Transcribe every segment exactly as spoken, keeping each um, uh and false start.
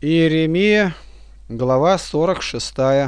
Иеремия, глава сорок шестая.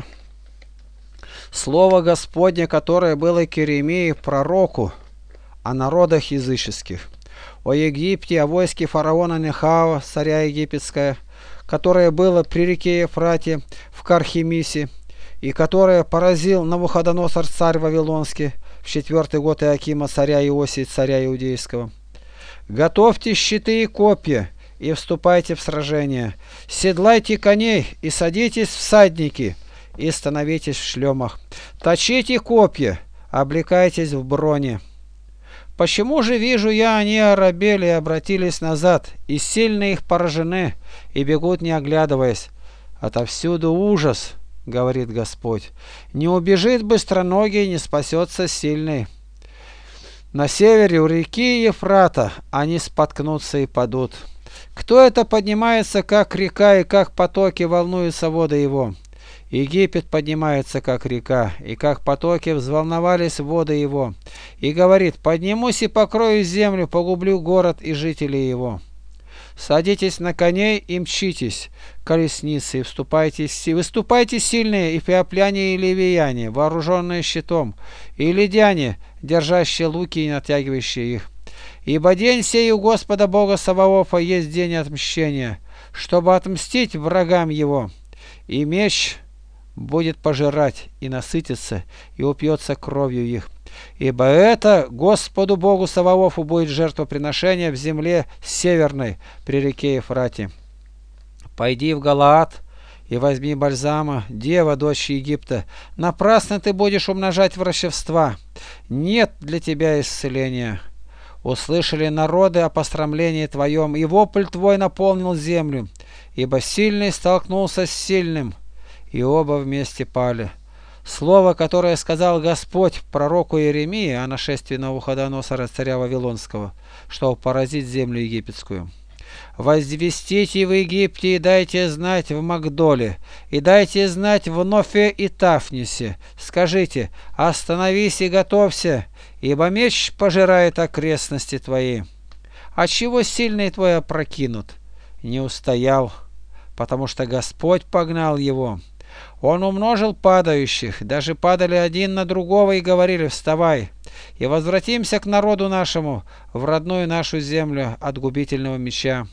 Слово Господне, которое было к Иеремии, пророку, о народах языческих, о Египте, о войске фараона Нехао, царя египетского, которое было при реке Ефрате в Кархемисе, и которое поразил Навуходоносор царь Вавилонский в четвертый год Иоакима царя Иосии, царя Иудейского. Готовьте щиты и копья, и вступайте в сражение. Седлайте коней и садитесь всадники, и становитесь в шлемах. Точите копья, облекайтесь в броне. Почему же вижу я, они оробели и обратились назад, и сильно их поражены, и бегут, не оглядываясь? Отовсюду ужас, говорит Господь. Не убежит быстроногий, не спасется сильный. На севере у реки Ефрата они споткнутся и падут. Кто это поднимается, как река, и как потоки волнуются воды его? Египет поднимается, как река, и как потоки взволновались воды его. И говорит: поднимусь и покрою землю, погублю город и жителей его. Садитесь на коней и мчитесь, колесницы, и вступайте, выступайте сильные, и феопляне, и ливияне, вооруженные щитом, и лидяне, держащие луки и натягивающие их. Ибо день сей у Господа Бога Саваофа есть день отмщения, чтобы отмстить врагам его. И меч будет пожирать, и насытиться, и упьется кровью их. Ибо это Господу Богу Саваофу будет жертвоприношение в земле северной при реке Ефрате. Пойди в Галаад и возьми бальзама, дева, дочь Египта. Напрасно ты будешь умножать врачевства. Нет для тебя исцеления. Услышали народы о посрамлении твоем, и вопль твой наполнил землю. Ибо сильный столкнулся с сильным, и оба вместе пали. Слово, которое сказал Господь пророку Иеремии о нашествии Навуходоносора царя Вавилонского, чтобы поразить землю египетскую. «Возвестите в Египте и дайте знать в Магдоле, и дайте знать в Нофе и Тафнисе. Скажите: остановись и готовься, ибо меч пожирает окрестности твои. Отчего сильный твой опрокинут? Не устоял, потому что Господь погнал его. Он умножил падающих, даже падали один на другого и говорили: вставай, и возвратимся к народу нашему, в родную нашу землю от губительного меча.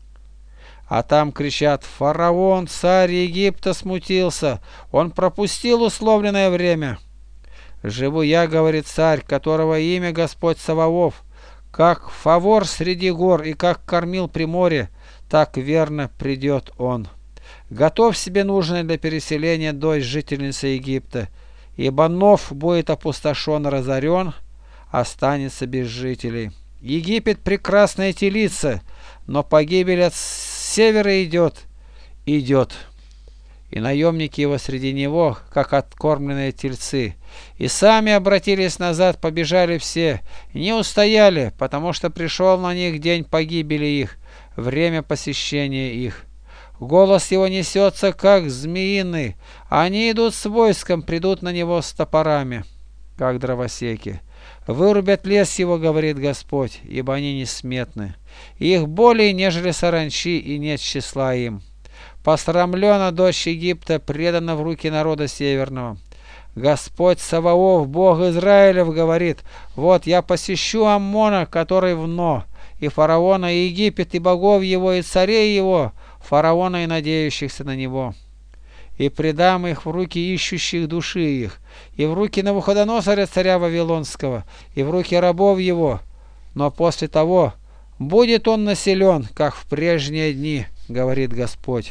А там кричат: фараон, царь Египта, смутился, он пропустил условленное время. Живу я, говорит царь, которого имя Господь Саваоф, как фавор среди гор и как кормил при море, так верно придет он. Готовь себе нужное для переселения дочь жительницы Египта, ибо Нов будет опустошен, разорен, останется без жителей. Египет прекрасная телица, но погибель от севера идет, идет. И наемники его среди него, как откормленные тельцы. И сами обратились назад, побежали все, не устояли, потому что пришел на них день погибели их, время посещения их. Голос его несется, как змеиный. Они идут с войском, придут на него с топорами, как дровосеки. Вырубят лес его, говорит Господь, ибо они несметны. Их более, нежели саранчи, и нет числа им. Посрамлена дочь Египта, предана в руки народа северного. Господь Саваоф, Бог Израилев, говорит: вот я посещу Аммона, который в Но, и фараона, и Египет, и богов его, и царей его, фараона и надеющихся на него. И предам их в руки ищущих души их, и в руки Навуходоносора царя Вавилонского, и в руки рабов его. Но после того будет он населен, как в прежние дни, говорит Господь.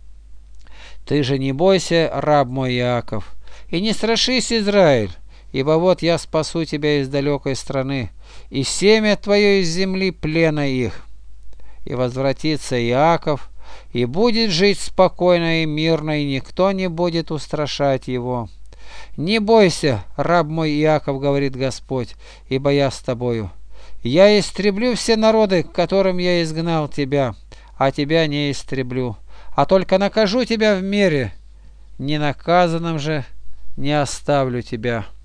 Ты же не бойся, раб мой Иаков, и не страшись, Израиль, ибо вот я спасу тебя из далекой страны, и семя твое из земли плена их. И возвратится Иаков, и будет жить спокойно и мирно, и никто не будет устрашать его. Не бойся, раб мой Иаков, говорит Господь, ибо я с тобою. Я истреблю все народы, к которым я изгнал тебя, а тебя не истреблю, а только накажу тебя в мере, ненаказанным же не оставлю тебя».